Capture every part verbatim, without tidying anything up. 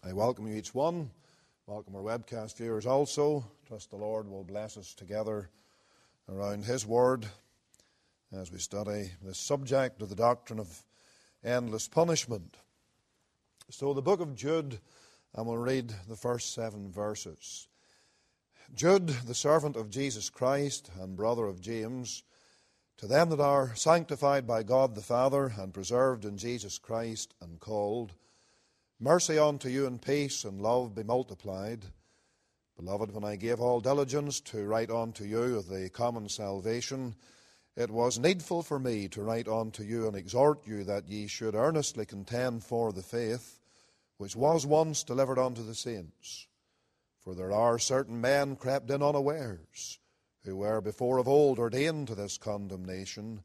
I welcome you each one. Welcome our webcast viewers also. Trust the Lord will bless us together around His Word as we study the subject of the doctrine of endless punishment. So the book of Jude, and we'll read the first seven verses. Jude, the servant of Jesus Christ and brother of James, to them that are sanctified by God the Father and preserved in Jesus Christ and called, mercy unto you and peace and love be multiplied. Beloved, when I gave all diligence to write unto you of the common salvation, it was needful for me to write unto you and exhort you that ye should earnestly contend for the faith which was once delivered unto the saints. For there are certain men crept in unawares, who were before of old ordained to this condemnation,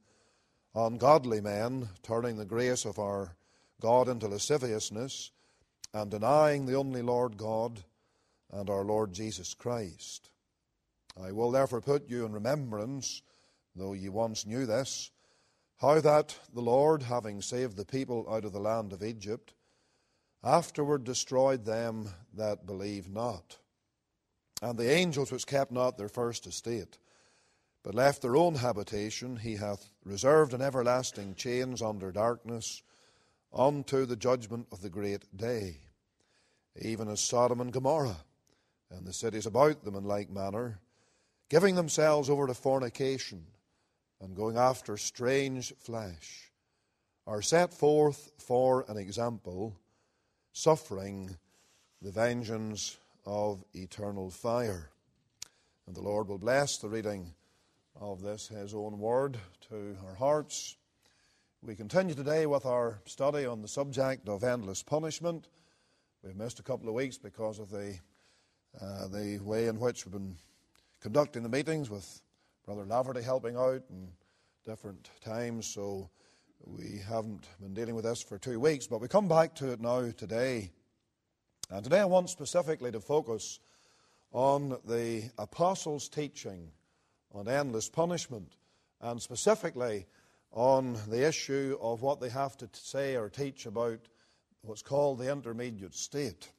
ungodly men, turning the grace of our God into lasciviousness, and denying the only Lord God and our Lord Jesus Christ. I will therefore put you in remembrance, though ye once knew this, how that the Lord, having saved the people out of the land of Egypt, afterward destroyed them that believed not, and the angels which kept not their first estate, but left their own habitation, He hath reserved in everlasting chains under darkness, unto the judgment of the great day, even as Sodom and Gomorrah, and the cities about them in like manner, giving themselves over to fornication, and going after strange flesh, are set forth for an example, suffering the vengeance of eternal fire. And the Lord will bless the reading of this, His own word, to our hearts. We continue today with our study on the subject of endless punishment. We've missed a couple of weeks because of the uh, the way in which we've been conducting the meetings, with Brother Laverty helping out in different times, so we haven't been dealing with this for two weeks, but we come back to it now today. And today I want specifically to focus on the apostles' teaching on endless punishment, and specifically on the issue of what they have to say or teach about what's called the intermediate state.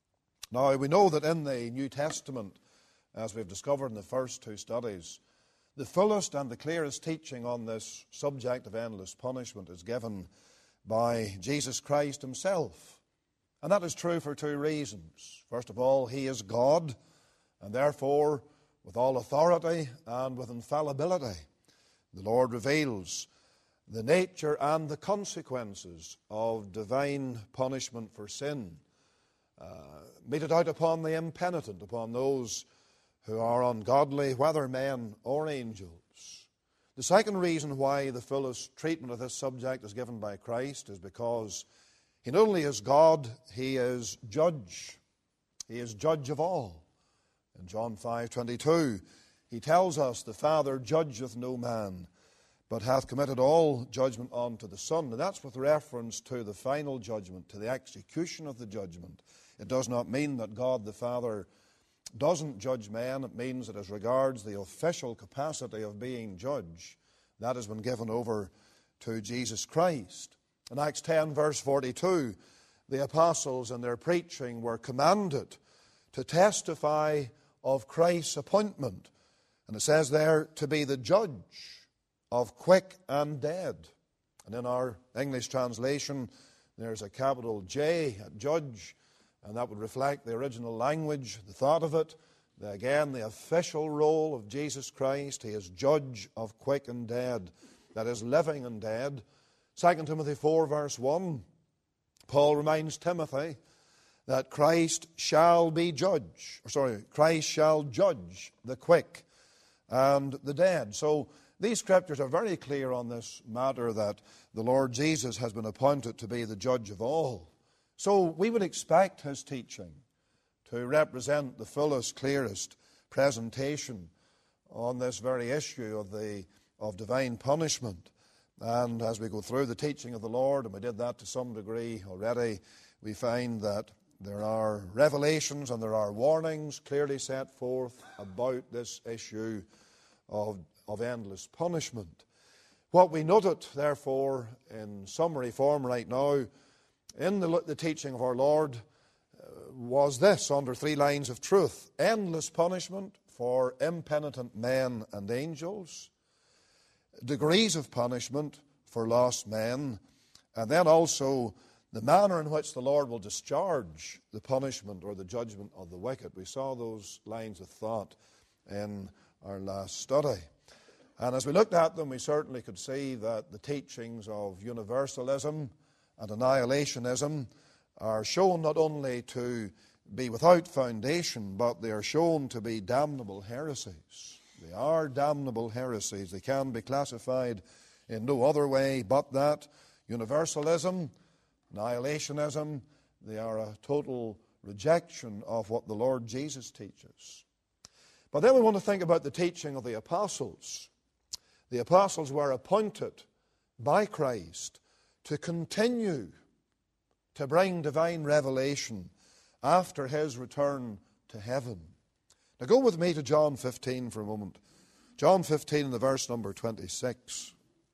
Now, we know that in the New Testament, as we've discovered in the first two studies, the fullest and the clearest teaching on this subject of endless punishment is given by Jesus Christ Himself. And that is true for two reasons. First of all, He is God, and therefore, with all authority and with infallibility, the Lord reveals the nature and the consequences of divine punishment for sin, uh, meted out upon the impenitent, upon those who are ungodly, whether men or angels. The second reason why the fullest treatment of this subject is given by Christ is because He not only is God, He is judge. He is judge of all. In John five twenty-two, He tells us, the Father judgeth no man, but hath committed all judgment unto the Son. And that's with reference to the final judgment, to the execution of the judgment. It does not mean that God the Father doesn't judge men. It means that as regards the official capacity of being judge, that has been given over to Jesus Christ. In Acts ten, verse forty-two, the apostles in their preaching were commanded to testify of Christ's appointment. And it says there, to be the judge of quick and dead. And in our English translation, there's a capital J at judge, and that would reflect the original language, the thought of it. The, again, the official role of Jesus Christ. He is judge of quick and dead, that is, living and dead. Second Timothy four, verse one, Paul reminds Timothy that Christ shall be judge, or sorry, Christ shall judge the quick and the dead. So these scriptures are very clear on this matter, that the Lord Jesus has been appointed to be the judge of all. So we would expect His teaching to represent the fullest, clearest presentation on this very issue of the of divine punishment. And as we go through the teaching of the Lord, and we did that to some degree already, we find that there are revelations and there are warnings clearly set forth about this issue of, of endless punishment. What we noted, therefore, in summary form right now, in the, the teaching of our Lord, uh, was this, under three lines of truth: endless punishment for impenitent men and angels, degrees of punishment for lost men, and then also the manner in which the Lord will discharge the punishment or the judgment of the wicked. We saw those lines of thought in our last study. And as we looked at them, we certainly could see that the teachings of universalism and annihilationism are shown not only to be without foundation, but they are shown to be damnable heresies. They are damnable heresies. They can be classified in no other way but that. Universalism, annihilationism, they are a total rejection of what the Lord Jesus teaches. But then we want to think about the teaching of the apostles. The apostles were appointed by Christ to continue to bring divine revelation after his return to heaven. Now go with me to John fifteen for a moment. John fifteen and the verse number twenty-six.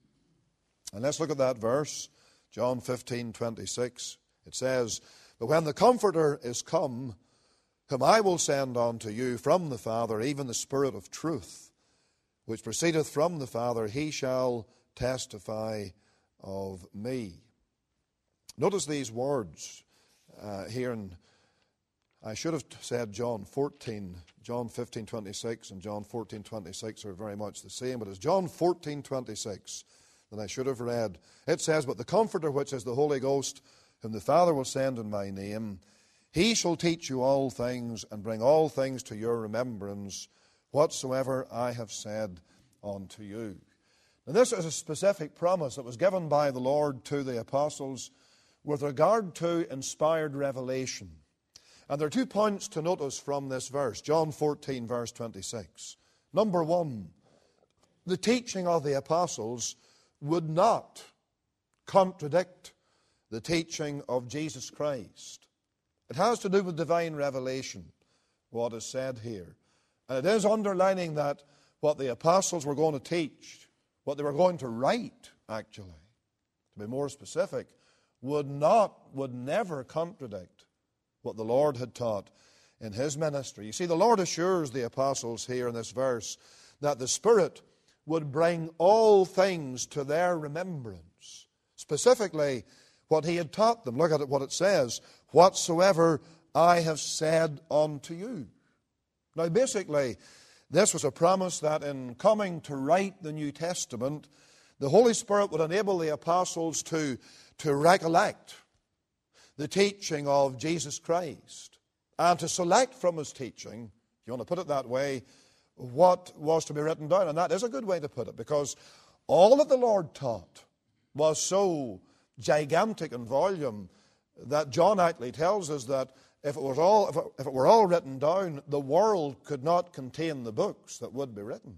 And let's look at that verse. John fifteen, twenty-six. It says, "But when the Comforter is come, whom I will send unto you from the Father, even the Spirit of truth, which proceedeth from the Father, he shall testify of me." Notice these words uh, here in, I should have said John fourteen, John fifteen, twenty-six and John fourteen, twenty-six are very much the same, but it's John fourteen, twenty-six that I should have read. It says, "But the Comforter, which is the Holy Ghost, whom the Father will send in my name, he shall teach you all things, and bring all things to your remembrance, whatsoever I have said unto you." And this is a specific promise that was given by the Lord to the apostles with regard to inspired revelation. And there are two points to notice from this verse, John fourteen, verse twenty-six. Number one, the teaching of the apostles would not contradict the teaching of Jesus Christ. It has to do with divine revelation, what is said here. And it is underlining that what the apostles were going to teach, what they were going to write, actually, to be more specific, would not, would never contradict what the Lord had taught in his ministry. You see, the Lord assures the apostles here in this verse that the Spirit would bring all things to their remembrance. Specifically, what he had taught them. Look at it, what it says, "Whatsoever I have said unto you." Now, basically, this was a promise that in coming to write the New Testament, the Holy Spirit would enable the apostles to, to recollect the teaching of Jesus Christ and to select from his teaching, if you want to put it that way, what was to be written down. And that is a good way to put it, because all that the Lord taught was so gigantic in volume that John actually tells us that if it was all, if it, if it were all written down, the world could not contain the books that would be written.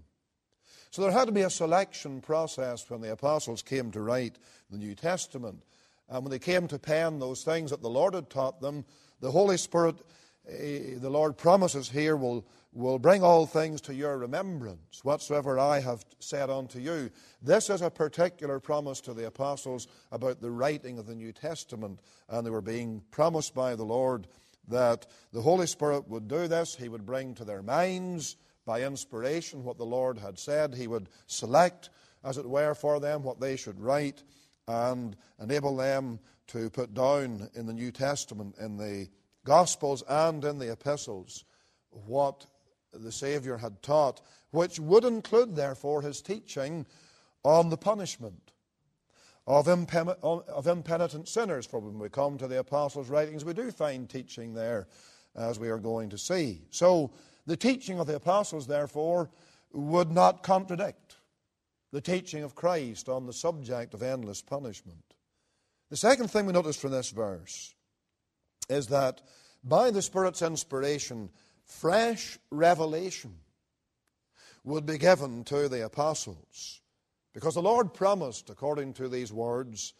So there had to be a selection process when the apostles came to write the New Testament. And when they came to pen those things that the Lord had taught them, the Holy Spirit, eh, the Lord promises here, will, will bring all things to your remembrance, whatsoever I have said unto you. This is a particular promise to the apostles about the writing of the New Testament. And they were being promised by the Lord that the Holy Spirit would do this. He would bring to their minds, by inspiration, what the Lord had said. He would select, as it were, for them what they should write and enable them to put down in the New Testament, in the Gospels and in the Epistles, what the Savior had taught, which would include, therefore, his teaching on the punishment of, impen- of impenitent sinners. For when we come to the Apostles' writings, we do find teaching there, as we are going to see. So, the teaching of the apostles, therefore, would not contradict the teaching of Christ on the subject of endless punishment. The second thing we notice from this verse is that by the Spirit's inspiration, fresh revelation would be given to the apostles. Because the Lord promised, according to these words,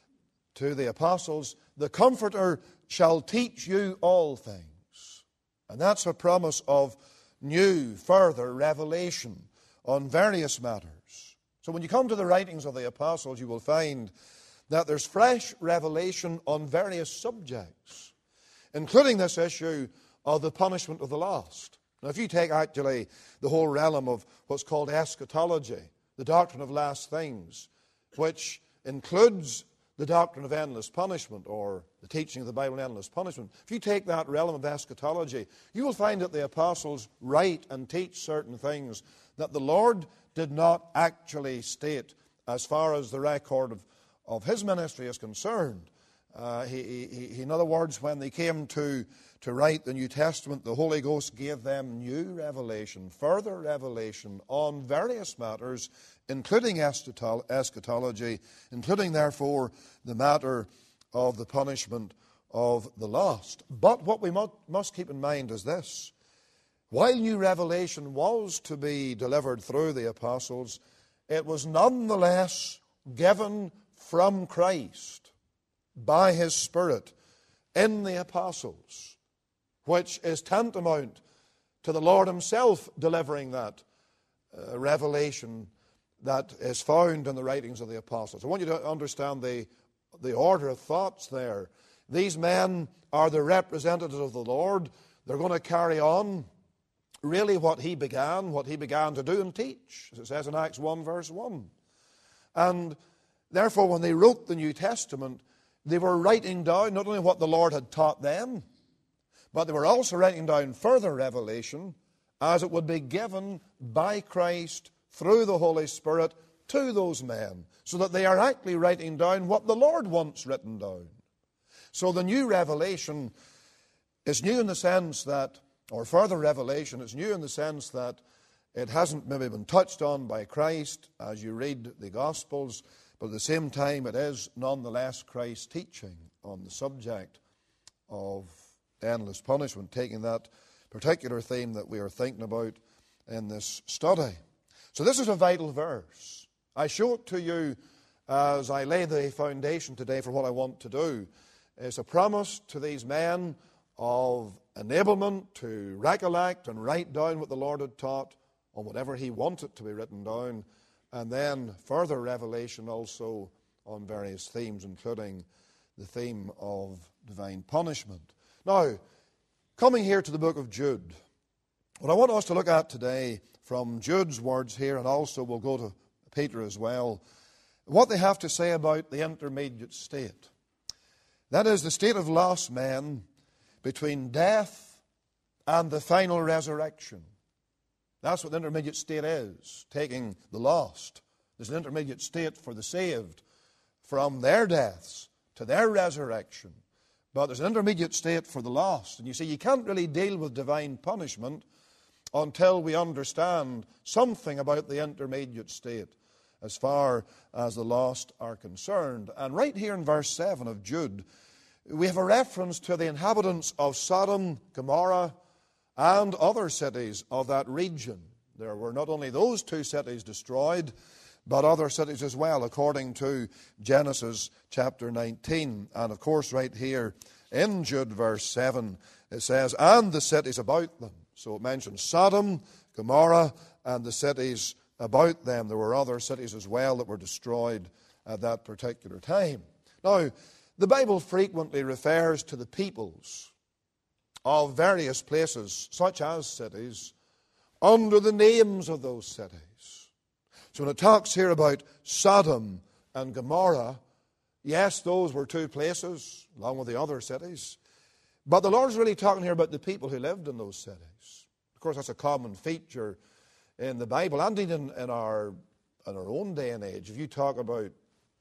to the apostles, "The Comforter shall teach you all things." And that's a promise of new, further revelation on various matters. So when you come to the writings of the apostles, you will find that there's fresh revelation on various subjects. including this issue of the punishment of the lost. Now, if you take actually the whole realm of what's called eschatology, the doctrine of last things, which includes the doctrine of endless punishment, or the teaching of the Bible on endless punishment, if you take that realm of eschatology, you will find that the apostles write and teach certain things that the Lord did not actually state as far as the record of, of his ministry is concerned. Uh, he, he, he, in other words, when they came to, to write the New Testament, the Holy Ghost gave them new revelation, further revelation on various matters, including eschatology, including, therefore, the matter of the punishment of the lost. But what we must, must keep in mind is this. While new revelation was to be delivered through the apostles, it was nonetheless given from Christ by his Spirit in the apostles, which is tantamount to the Lord himself delivering that uh, revelation that is found in the writings of the apostles. I want you to understand the, the order of thoughts there. These men are the representatives of the Lord. They're going to carry on really what he began, what he began to do and teach, as it says in Acts one, verse one. And therefore, when they wrote the New Testament, they were writing down not only what the Lord had taught them, but they were also writing down further revelation as it would be given by Christ through the Holy Spirit to those men, so that they are actually writing down what the Lord wants written down. So the new revelation is new in the sense that, or further revelation is new in the sense that it hasn't maybe been touched on by Christ as you read the Gospels, but at the same time it is nonetheless Christ's teaching on the subject of endless punishment, taking that particular theme that we are thinking about in this study. So this is a vital verse. I show it to you as I lay the foundation today for what I want to do. It's a promise to these men of enablement to recollect and write down what the Lord had taught on whatever he wanted to be written down, and then further revelation also on various themes, including the theme of divine punishment. Now, coming here to the book of Jude, what I want us to look at today from Jude's words here, and also we'll go to Peter as well, what they have to say about the intermediate state. That is the state of lost men between death and the final resurrection. That's what the intermediate state is, taking the lost. There's an intermediate state for the saved from their deaths to their resurrection. But there's an intermediate state for the lost. And you see, you can't really deal with divine punishment until we understand something about the intermediate state as far as the lost are concerned. And right here in verse seven of Jude, we have a reference to the inhabitants of Sodom, Gomorrah, and other cities of that region. There were not only those two cities destroyed, but other cities as well, according to Genesis chapter nineteen. And of course, right here in Jude verse seven, it says, and the cities about them. So it mentions Sodom, Gomorrah, and the cities about them. There were other cities as well that were destroyed at that particular time. Now, the Bible frequently refers to the peoples of various places, such as cities, under the names of those cities. So when it talks here about Sodom and Gomorrah, yes, those were two places, along with the other cities. But the Lord's really talking here about the people who lived in those cities. Of course, that's a common feature in the Bible, and in, in, our, in our own day and age. If you talk about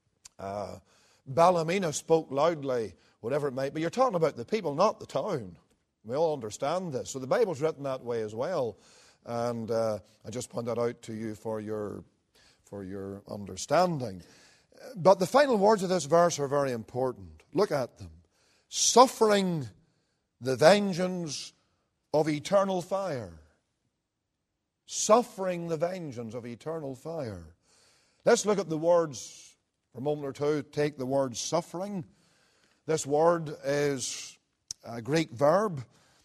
uh, Ballymena spoke loudly, whatever it might be, you're talking about the people, not the town. We all understand this. So the Bible's written that way as well. And uh, I just point that out to you for your, for your understanding. But the final words of this verse are very important. Look at them. Suffering the vengeance of eternal fire. Suffering the vengeance of eternal fire. Let's look at the words for a moment or two. Take the word suffering. This word is a Greek verb,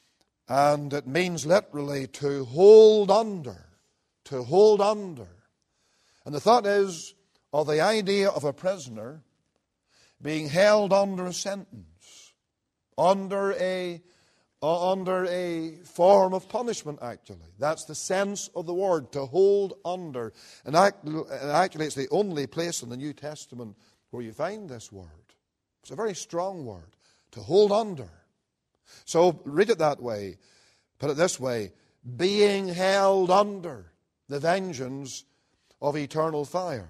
and it means literally to hold under. To hold under. And the thought is of the idea of a prisoner being held under a sentence. under a, uh, under a form of punishment, actually. That's the sense of the word, to hold under. And actually, it's the only place in the New Testament where you find this word. It's a very strong word, to hold under. So read it that way. Put it this way: being held under the vengeance of eternal fire.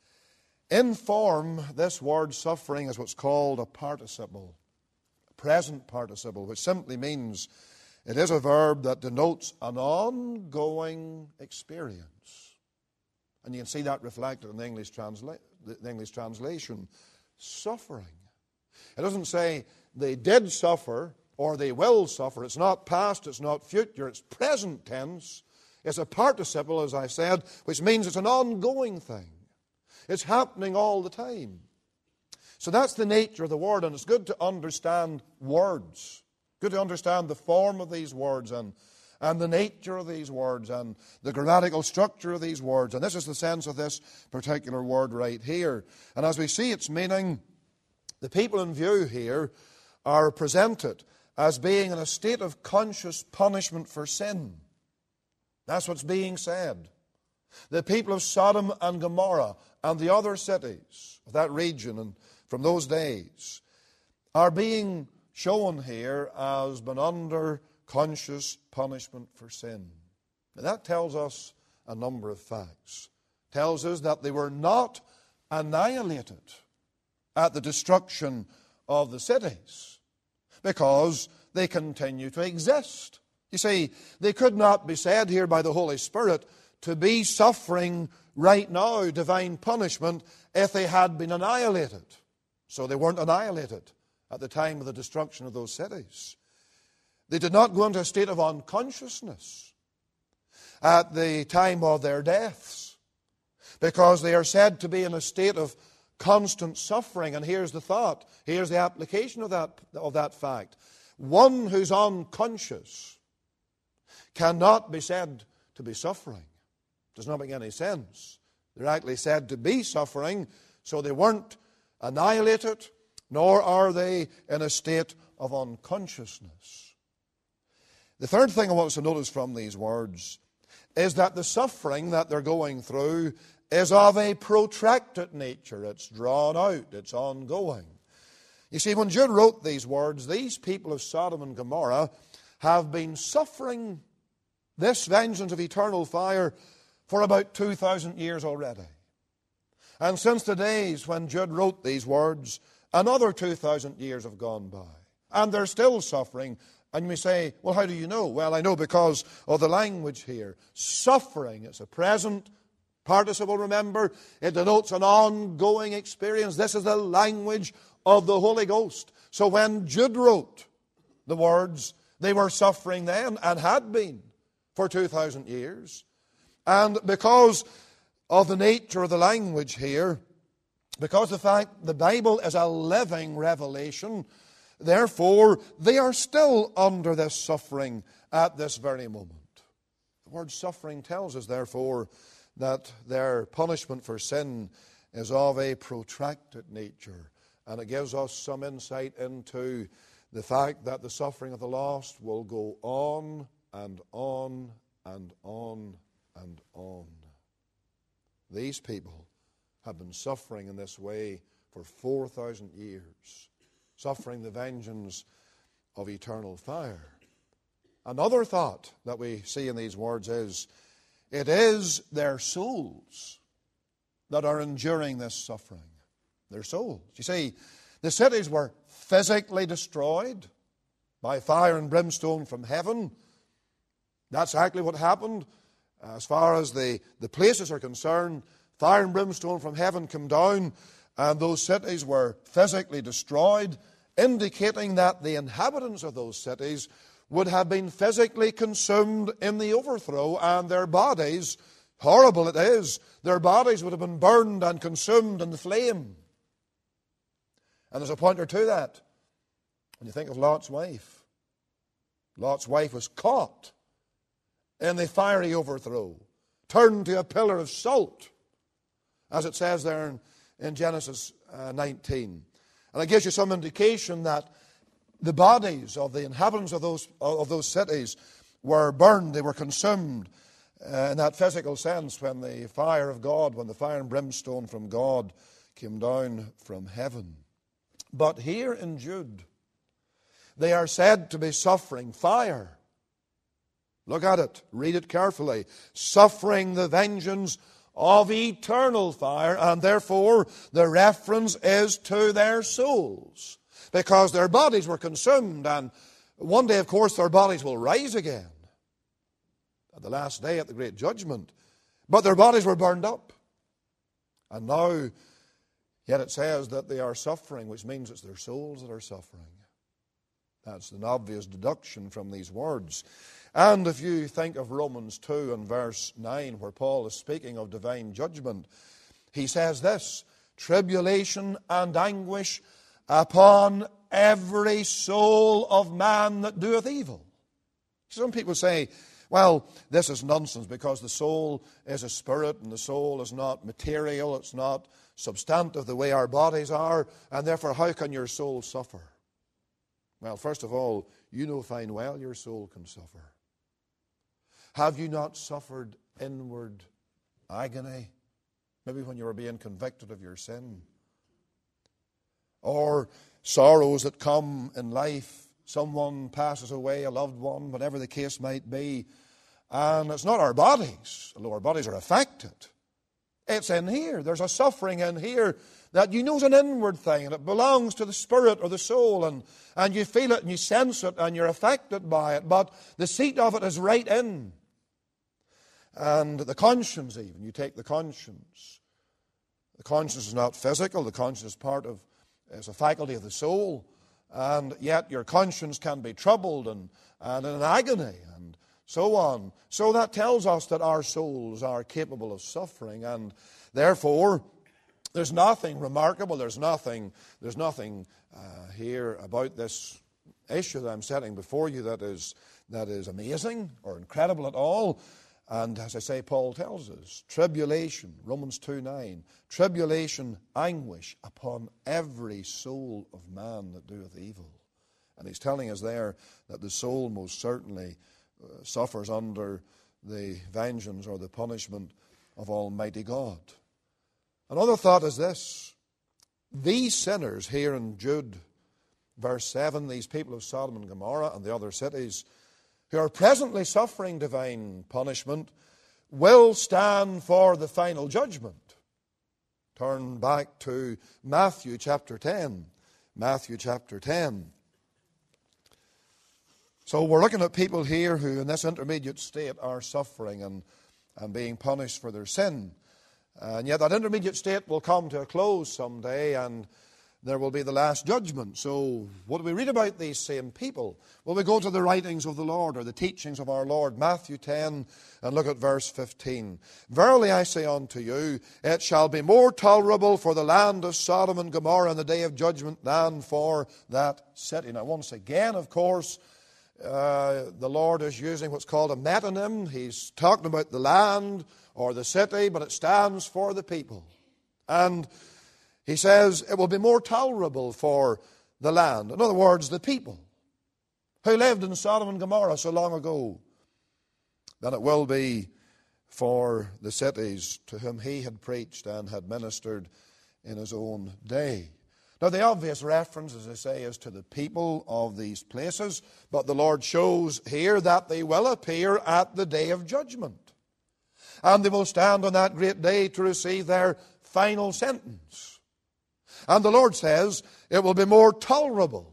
In form, this word suffering is what's called a participle, a present participle, which simply means it is a verb that denotes an ongoing experience. And you can see that reflected in the English, transla- the English translation, suffering. It doesn't say they did suffer or they will suffer. It's not past, it's not future, it's present tense. It's a participle, as I said, which means it's an ongoing thing. It's happening all the time. So that's the nature of the word, and it's good to understand words. Good to understand the form of these words and, and the nature of these words and the grammatical structure of these words. And this is the sense of this particular word right here. And as we see its meaning, the people in view here are presented as being in a state of conscious punishment for sin. That's what's being said. The people of Sodom and Gomorrah and the other cities of that region and from those days are being shown here as being under conscious punishment for sin. Now that tells us a number of facts. It tells us that they were not annihilated at the destruction of the cities, because they continue to exist. You see, they could not be said here by the Holy Spirit to be suffering right now divine punishment if they had been annihilated. So they weren't annihilated at the time of the destruction of those cities. They did not go into a state of unconsciousness at the time of their deaths, because they are said to be in a state of constant suffering. And here's the thought, here's the application of that, of that fact. One who's unconscious cannot be said to be suffering. Does not make any sense. They're actually said to be suffering, so they weren't annihilated, nor are they in a state of unconsciousness. The third thing I want us to notice from these words is that the suffering that they're going through is of a protracted nature. It's drawn out, it's ongoing. You see, when Jude wrote these words, these people of Sodom and Gomorrah have been suffering this vengeance of eternal fire for about two thousand years already. And since the days when Jude wrote these words, another two thousand years have gone by. And they're still suffering. And you may say, well, how do you know? Well, I know because of the language here. Suffering, it's a present participle, remember. It denotes an ongoing experience. This is the language of the Holy Ghost. So when Jude wrote the words, they were suffering then and had been for two thousand years. And because of the nature of the language here, because the fact the Bible is a living revelation, therefore they are still under this suffering at this very moment. The word suffering tells us, therefore, that their punishment for sin is of a protracted nature. And it gives us some insight into the fact that the suffering of the lost will go on and on and on and on. These people have been suffering in this way for four thousand years, suffering the vengeance of eternal fire. Another thought that we see in these words is, it is their souls that are enduring this suffering. Their souls. You see, the cities were physically destroyed by fire and brimstone from heaven. That's exactly what happened. As far as the, the places are concerned, fire and brimstone from heaven come down, and those cities were physically destroyed, indicating that the inhabitants of those cities would have been physically consumed in the overthrow, and their bodies, horrible it is, their bodies would have been burned and consumed in the flame. And there's a pointer to that. When you think of Lot's wife, Lot's wife was caught in the fiery overthrow, turned to a pillar of salt, as it says there in, in Genesis uh, nineteen. And it gives you some indication that the bodies of the inhabitants of those, of those cities were burned, they were consumed uh, in that physical sense when the fire of God, when the fire and brimstone from God came down from heaven. But here in Jude, they are said to be suffering fire. Look at it, read it carefully. Suffering the vengeance of eternal fire, and therefore the reference is to their souls, because their bodies were consumed, and one day, of course, their bodies will rise again at the last day, at the great judgment. But their bodies were burned up. And now, yet it says that they are suffering, which means it's their souls that are suffering. That's an obvious deduction from these words. And if you think of Romans two and verse nine, where Paul is speaking of divine judgment, he says this, tribulation and anguish upon every soul of man that doeth evil. Some people say, well, this is nonsense because the soul is a spirit and the soul is not material, it's not substantive the way our bodies are, and therefore how can your soul suffer? Well, first of all, you know fine well your soul can suffer. Have you not suffered inward agony? Maybe when you were being convicted of your sin. Or sorrows that come in life. Someone passes away, a loved one, whatever the case might be. And it's not our bodies, although our bodies are affected. It's in here. There's a suffering in here that you know is an inward thing, and it belongs to the spirit or the soul, and, and you feel it and you sense it and you're affected by it. But the seat of it is right in. And the conscience even, you take the conscience. The conscience is not physical, the conscience is part of, is a faculty of the soul. And yet your conscience can be troubled and, and in agony and so on. So that tells us that our souls are capable of suffering, and therefore there's nothing remarkable, there's nothing, there's nothing uh, here about this issue that I'm setting before you that is, that is amazing or incredible at all. And as I say, Paul tells us, tribulation, Romans two nine, tribulation, anguish upon every soul of man that doeth evil. And he's telling us there that the soul most certainly uh, suffers under the vengeance or the punishment of Almighty God. Another thought is this. These sinners here in Jude, verse seven, these people of Sodom and Gomorrah and the other cities who are presently suffering divine punishment will stand for the final judgment. Turn back to Matthew chapter ten. Matthew chapter ten. So we're looking at people here who in this intermediate state are suffering and, and being punished for their sin. And yet that intermediate state will come to a close someday, and there will be the last judgment. So what do we read about these same people? Well, we go to the writings of the Lord, or the teachings of our Lord, Matthew ten, and look at verse fifteen. Verily I say unto you, it shall be more tolerable for the land of Sodom and Gomorrah in the day of judgment than for that city. Now once again, of course, uh, the Lord is using what's called a metonym. He's talking about the land or the city, but it stands for the people. And he says it will be more tolerable for the land. In other words, the people who lived in Sodom and Gomorrah so long ago, than it will be for the cities to whom he had preached and had ministered in his own day. Now the obvious reference, as I say, is to the people of these places, but the Lord shows here that they will appear at the day of judgment. And they will stand on that great day to receive their final sentence. And the Lord says it will be more tolerable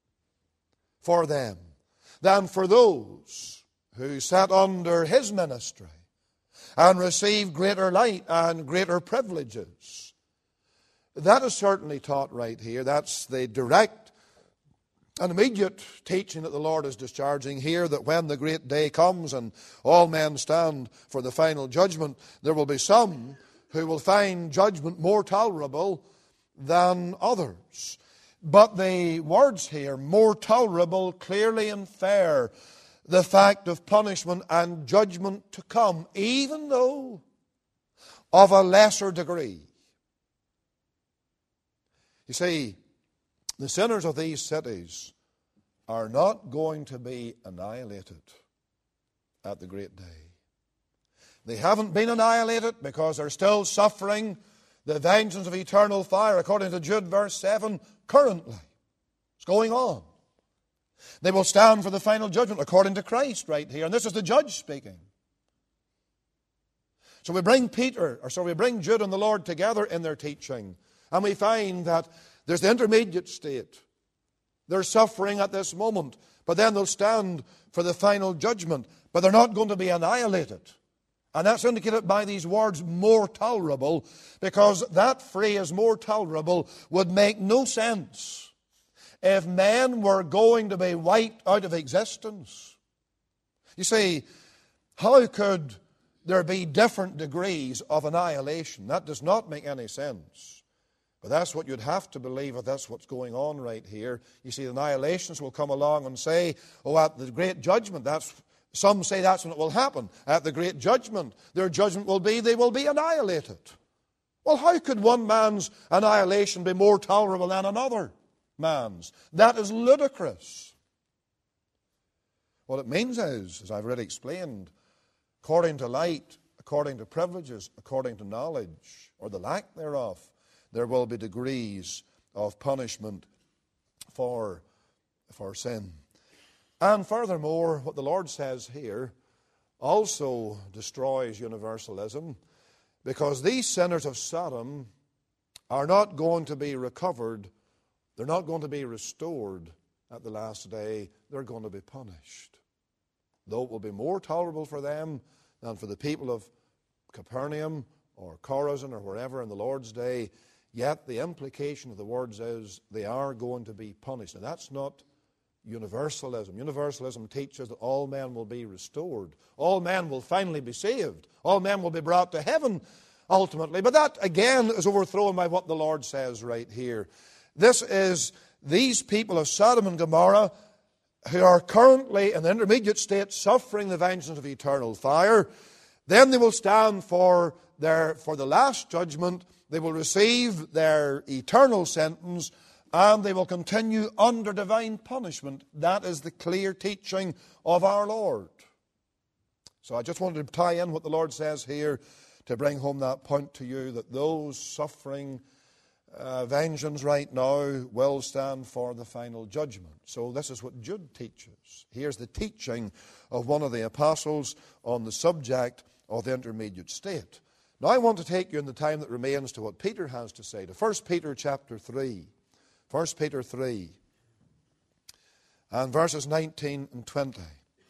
for them than for those who sat under his ministry and received greater light and greater privileges. That is certainly taught right here. That's the direct and immediate teaching that the Lord is discharging here, that when the great day comes and all men stand for the final judgment, there will be some who will find judgment more tolerable than others. But the words here, more tolerable, clearly infer the fact of punishment and judgment to come, even though of a lesser degree. You see, the sinners of these cities are not going to be annihilated at the great day. They haven't been annihilated because they're still suffering the vengeance of eternal fire, according to Jude verse seven, currently. It's going on. They will stand for the final judgment according to Christ right here. And this is the judge speaking. So we bring Peter, or so we bring Jude and the Lord together in their teaching. And we find that there's the intermediate state. They're suffering at this moment, but then they'll stand for the final judgment. But they're not going to be annihilated. And that's indicated by these words, more tolerable, because that phrase, more tolerable, would make no sense if men were going to be wiped out of existence. You see, how could there be different degrees of annihilation? That does not make any sense. But that's what you'd have to believe, if that's what's going on right here. You see, the annihilationists will come along and say, oh, at the great judgment, that's, some say that's when it will happen. At the great judgment, their judgment will be, they will be annihilated. Well, how could one man's annihilation be more tolerable than another man's? That is ludicrous. What it means is, as I've already explained, according to light, according to privileges, according to knowledge, or the lack thereof, there will be degrees of punishment for, for sin. And furthermore, what the Lord says here also destroys universalism, because these sinners of Sodom are not going to be recovered. They're not going to be restored at the last day. They're going to be punished. Though it will be more tolerable for them than for the people of Capernaum or Chorazin or wherever in the Lord's day, yet the implication of the words is they are going to be punished. Now that's not universalism. Universalism teaches that all men will be restored. All men will finally be saved. All men will be brought to heaven ultimately. But that again is overthrown by what the Lord says right here. This is these people of Sodom and Gomorrah who are currently in the intermediate state suffering the vengeance of eternal fire. Then they will stand for their for the last judgment. They will receive their eternal sentence, and they will continue under divine punishment. That is the clear teaching of our Lord. So I just wanted to tie in what the Lord says here to bring home that point to you, that those suffering uh, vengeance right now will stand for the final judgment. So this is what Jude teaches. Here's the teaching of one of the apostles on the subject of the intermediate state. Now I want to take you in the time that remains to what Peter has to say, to First Peter chapter three. First Peter three and verses nineteen and twenty.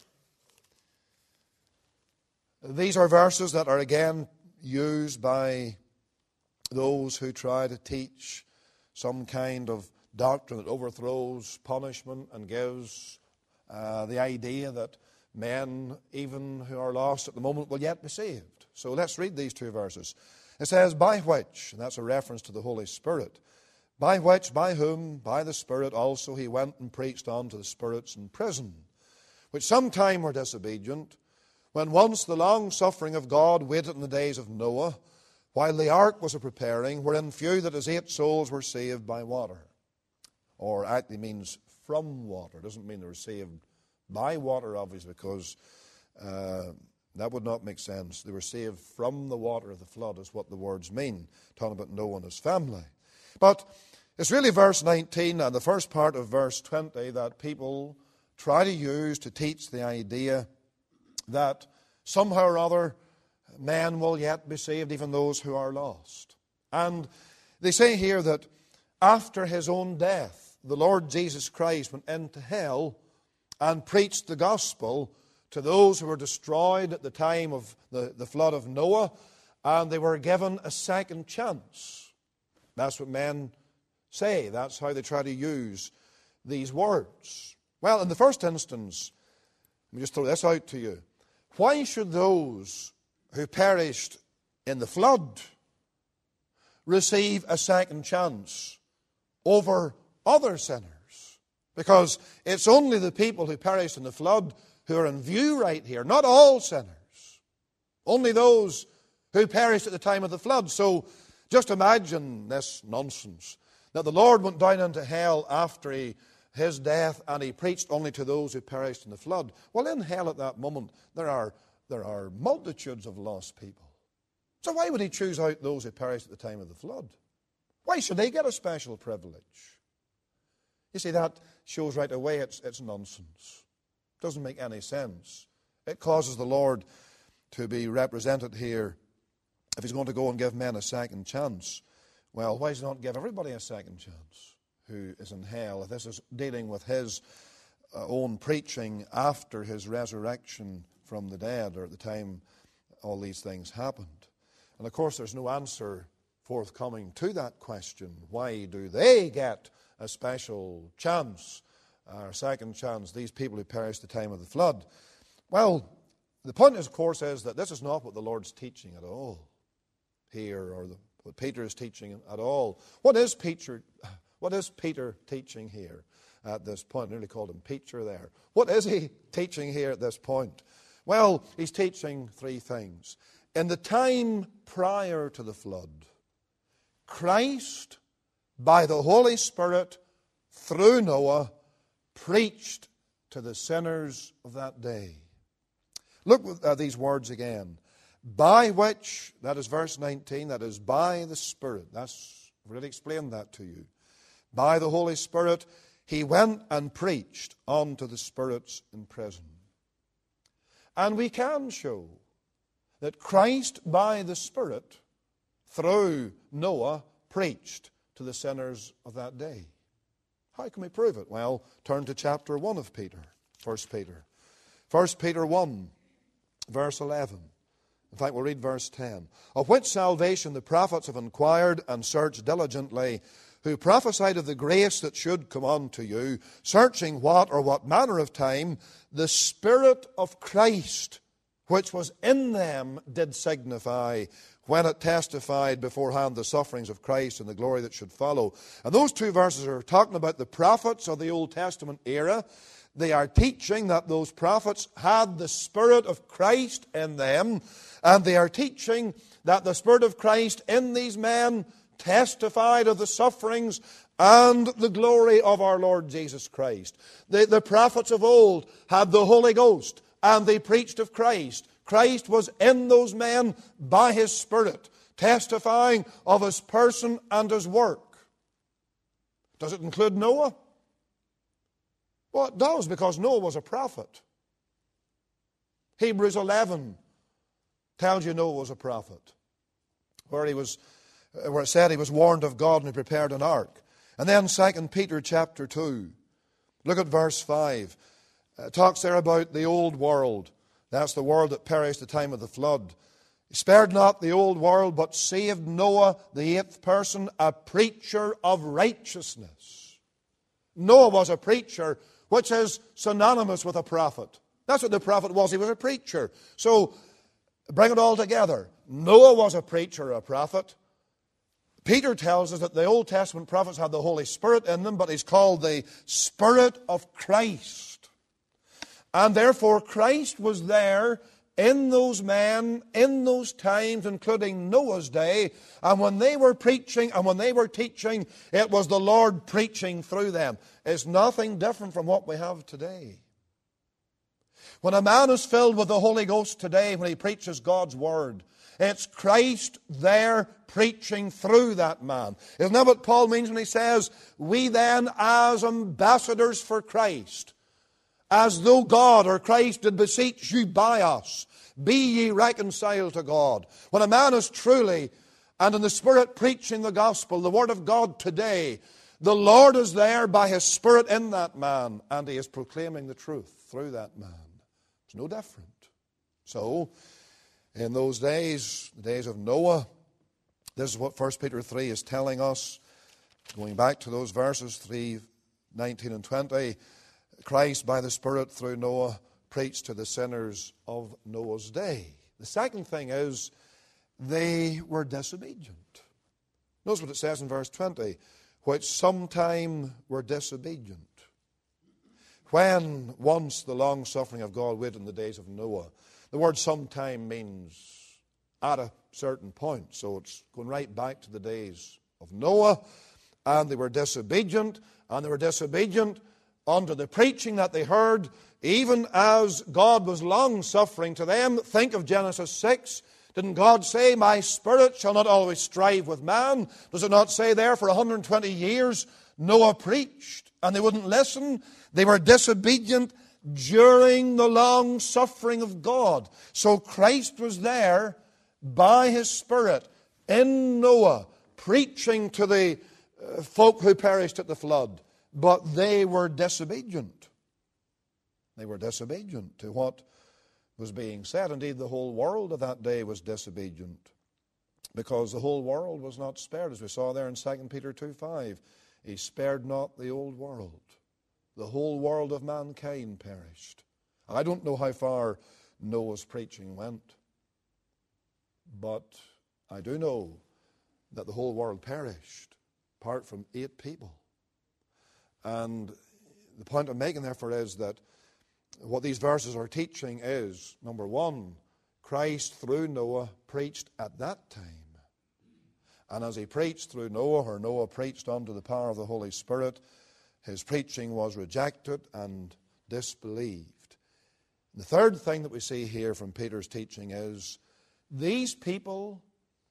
These are verses that are again used by those who try to teach some kind of doctrine that overthrows punishment and gives uh, the idea that men, even who are lost at the moment, will yet be saved. So let's read these two verses. It says, by which, and that's a reference to the Holy Spirit, by which, by whom, by the Spirit also he went and preached unto the spirits in prison, which sometime were disobedient, when once the long suffering of God waited in the days of Noah, while the ark was a preparing, wherein few that is eight souls were saved by water. Or actually means from water. It doesn't mean they were saved by water, obviously, because uh, that would not make sense. They were saved from the water of the flood, is what the words mean, talking about Noah and his family. But it's really verse nineteen and the first part of verse twenty that people try to use to teach the idea that somehow or other men will yet be saved, even those who are lost. And they say here that after his own death, the Lord Jesus Christ went into hell and preached the gospel to those who were destroyed at the time of the, the flood of Noah, and they were given a second chance. That's what men say. That's how they try to use these words. Well, in the first instance, let me just throw this out to you. Why should those who perished in the flood receive a second chance over other sinners? Because it's only the people who perished in the flood who are in view right here, not all sinners. Only those who perished at the time of the flood. So just imagine this nonsense, that the Lord went down into hell after he his death, and he preached only to those who perished in the flood. Well, in hell at that moment, there are, there are multitudes of lost people. So why would he choose out those who perished at the time of the flood? Why should they get a special privilege? You see, that shows right away it's, it's nonsense. It doesn't make any sense. It causes the Lord to be represented here. If he's going to go and give men a second chance, well, why does he not give everybody a second chance who is in hell? If this is dealing with his uh, own preaching after his resurrection from the dead, or at the time all these things happened. And of course there's no answer forthcoming to that question. Why do they get a special chance, or a second chance, these people who perished at the time of the flood? Well, the point, of course, is that this is not what the Lord's teaching at all here, or the, what Peter is teaching at all. What is Peter, what is Peter teaching here at this point? I nearly called him Peter there. What is he teaching here at this point? Well, he's teaching three things. In the time prior to the flood, Christ, by the Holy Spirit, through Noah, preached to the sinners of that day. Look at these words again. By which, that is verse nineteen, that is by the Spirit. That's, I've really explained that to you. By the Holy Spirit, he went and preached unto the spirits in prison. And we can show that Christ, by the Spirit, through Noah, preached to the sinners of that day. How can we prove it? Well, turn to chapter one of Peter, First Peter. First Peter one, verse eleven. In fact, we'll read verse ten. Of which salvation the prophets have inquired and searched diligently, who prophesied of the grace that should come unto you, searching what or what manner of time the Spirit of Christ, which was in them, did signify, when it testified beforehand the sufferings of Christ and the glory that should follow. And those two verses are talking about the prophets of the Old Testament era. They are teaching that those prophets had the Spirit of Christ in them, and they are teaching that the Spirit of Christ in these men testified of the sufferings and the glory of our Lord Jesus Christ. The, the prophets of old had the Holy Ghost, and they preached of Christ. Christ was in those men by His Spirit, testifying of His person and His work. Does it include Noah? Well, it does, because Noah was a prophet. Hebrews eleven tells you Noah was a prophet, where he was, where it said he was warned of God and he prepared an ark. And then Second Peter chapter two, look at verse five. It talks there about the old world. That's the world that perished at the time of the flood. He spared not the old world, but saved Noah, the eighth person, a preacher of righteousness. Noah was a preacher, which is synonymous with a prophet. That's what the prophet was. He was a preacher. So, bring it all together. Noah was a preacher, a prophet. Peter tells us that the Old Testament prophets had the Holy Spirit in them, but he's called the Spirit of Christ. And therefore, Christ was there in those men, in those times, including Noah's day. And when they were preaching and when they were teaching, it was the Lord preaching through them. It's nothing different from what we have today. When a man is filled with the Holy Ghost today, when he preaches God's Word, it's Christ there preaching through that man. Isn't that what Paul means when he says, we then as ambassadors for Christ, as though God or Christ did beseech you by us, be ye reconciled to God. When a man is truly and in the Spirit preaching the gospel, the Word of God today, the Lord is there by His Spirit in that man, and He is proclaiming the truth through that man. It's no different. So, in those days, the days of Noah, this is what First Peter three is telling us. Going back to those verses, three, nineteen and twenty, Christ by the Spirit through Noah preached to the sinners of Noah's day. The second thing is, they were disobedient. Notice what it says in verse twenty, which sometime were disobedient. When once the long suffering of God waited in the days of Noah. The word sometime means at a certain point. So it's going right back to the days of Noah. And they were disobedient. And they were disobedient unto the preaching that they heard, even as God was long-suffering to them. Think of Genesis six. Didn't God say, my spirit shall not always strive with man? Does it not say there for one hundred twenty years Noah preached and they wouldn't listen? They were disobedient during the long suffering of God. So Christ was there by His Spirit in Noah, preaching to the uh, folk who perished at the flood. But they were disobedient. They were disobedient to what was being said. Indeed, the whole world of that day was disobedient, because the whole world was not spared, as we saw there in Second Peter two five. He spared not the old world. The whole world of mankind perished. And I don't know how far Noah's preaching went, but I do know that the whole world perished, apart from eight people. And the point I'm making, therefore, is that what these verses are teaching is, number one, Christ through Noah preached at that time. And as he preached through Noah, or Noah preached under the power of the Holy Spirit, his preaching was rejected and disbelieved. The third thing that we see here from Peter's teaching is these people,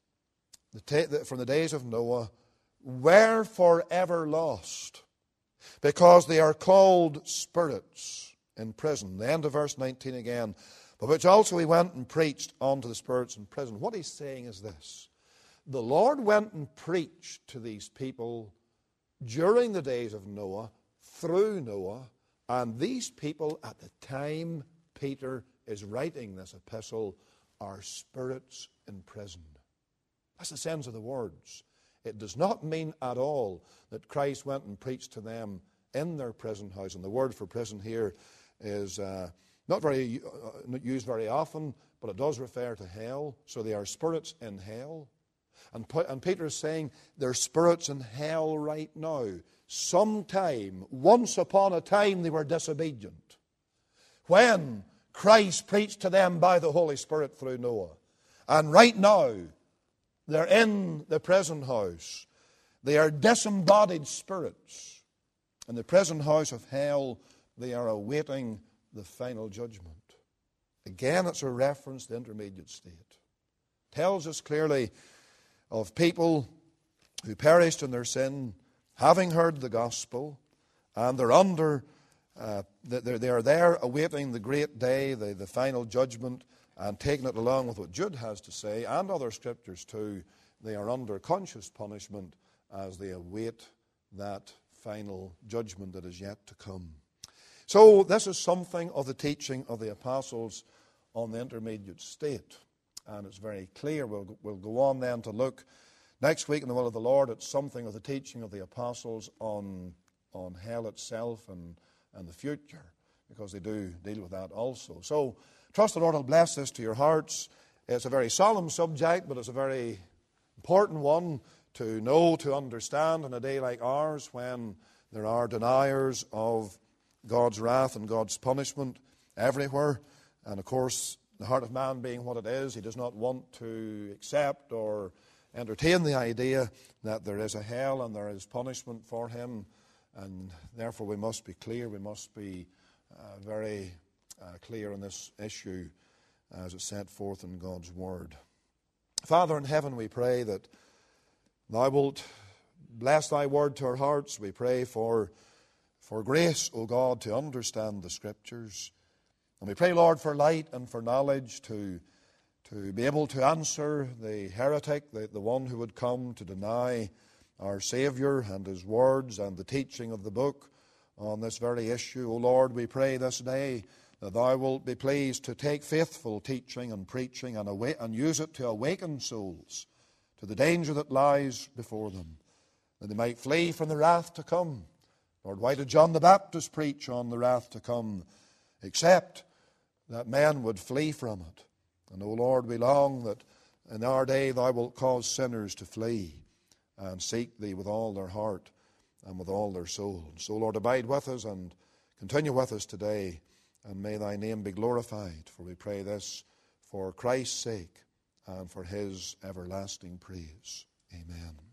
from the days of Noah, were forever lost, because they are called spirits in prison. The end of verse nineteen again. But which also he went and preached unto the spirits in prison. What he's saying is this: the Lord went and preached to these people during the days of Noah, through Noah, and these people at the time Peter is writing this epistle are spirits in prison. That's the sense of the words. It does not mean at all that Christ went and preached to them in their prison house. And the word for prison here is uh, not very uh, used very often, but it does refer to hell. So they are spirits in hell. And, and Peter is saying they're spirits in hell right now. Sometime, once upon a time, they were disobedient, when Christ preached to them by the Holy Spirit through Noah. And right now, they're in the prison house. They are disembodied spirits. In the prison house of hell, they are awaiting the final judgment. Again, it's a reference to the intermediate state. It tells us clearly of people who perished in their sin, having heard the gospel, and they're under, uh, they're, they're there awaiting the great day, the, the final judgment, and taking it along with what Jude has to say, and other scriptures too. They are under conscious punishment as they await that final judgment that is yet to come. So this is something of the teaching of the apostles on the intermediate state. And it's very clear. We'll, we'll go on then to look next week in the will of the Lord at something of the teaching of the apostles on, on hell itself and, and the future, because they do deal with that also. So trust the Lord will bless this to your hearts. It's a very solemn subject, but it's a very important one to know, to understand in a day like ours, when there are deniers of God's wrath and God's punishment everywhere. And of course, the heart of man being what it is, he does not want to accept or entertain the idea that there is a hell and there is punishment for him. And therefore we must be clear, we must be uh, very uh, clear on this issue as it's set forth in God's Word. Father in heaven, we pray that Thou wilt bless Thy Word to our hearts. We pray for, for grace, O God, to understand the Scriptures. And we pray, Lord, for light and for knowledge to, to be able to answer the heretic, the, the one who would come to deny our Savior and His words and the teaching of the book on this very issue. O Lord, we pray this day that Thou wilt be pleased to take faithful teaching and preaching and, awa- and use it to awaken souls to the danger that lies before them, that they might flee from the wrath to come. Lord, why did John the Baptist preach on the wrath to come? Except that men would flee from it. And, O Lord, we long that in our day Thou wilt cause sinners to flee and seek Thee with all their heart and with all their soul. So, Lord, abide with us and continue with us today, and may Thy name be glorified. For we pray this for Christ's sake and for His everlasting praise. Amen.